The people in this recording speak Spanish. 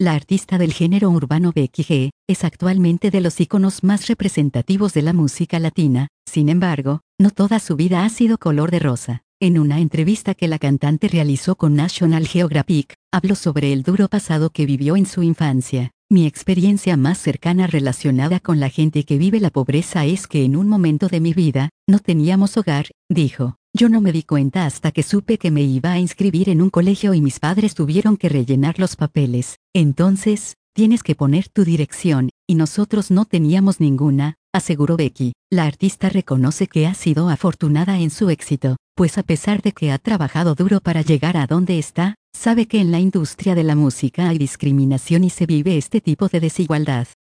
La artista del género urbano Becky G es actualmente de los íconos más representativos de la música latina. Sin embargo, no toda su vida ha sido color de rosa. En una entrevista que la cantante realizó con National Geographic, habló sobre el duro pasado que vivió en su infancia. Mi experiencia más cercana relacionada con la gente que vive la pobreza es que en un momento de mi vida, no teníamos hogar, dijo. Yo no me di cuenta hasta que supe que me iba a inscribir en un colegio y mis padres tuvieron que rellenar los papeles. Entonces, tienes que poner tu dirección, y nosotros no teníamos ninguna, aseguró Becky. La artista reconoce que ha sido afortunada en su éxito, pues a pesar de que ha trabajado duro para llegar a donde está, sabe que en la industria de la música hay discriminación y se vive este tipo de desigualdad.